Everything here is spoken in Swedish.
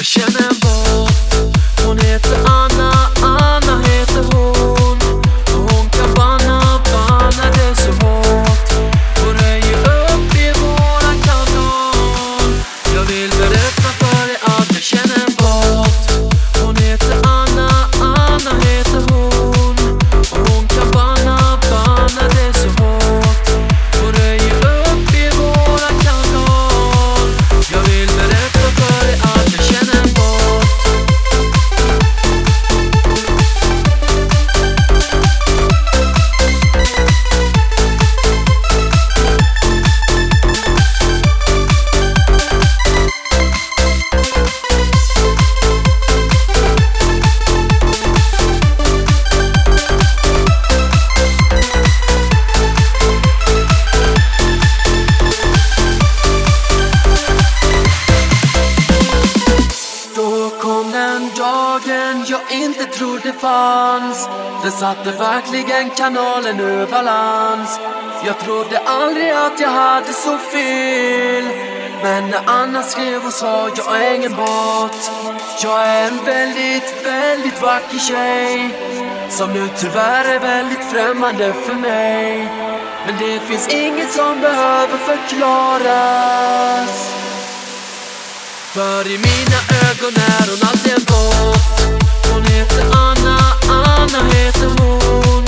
jag känner en båt. Hon heter Anna, Anna heter hon. Och hon kan banna det så hårt. Och röjer upp i våran kanal. Jag vill berätta för dig att jag känner en båt. Hon heter Anna, Anna heter hon. Och hon kan banna det så hårt. Och röjer upp i våran kanal. Jag vill berätta för dig att jag känner en båt. Dagen jag inte trodde fanns. Den satte verkligen kanalen ur balans. Jag trodde aldrig att jag hade så fel. Men när Anna skrev och sa jag är ingen båt. Jag är en väldigt, väldigt vacker tjej. Som nu tyvärr är väldigt främmande för mig. Men det finns inget som behöver förklaras. För i mina ögon är hon alltid en båt. Hon heter Anna, Anna heter hon.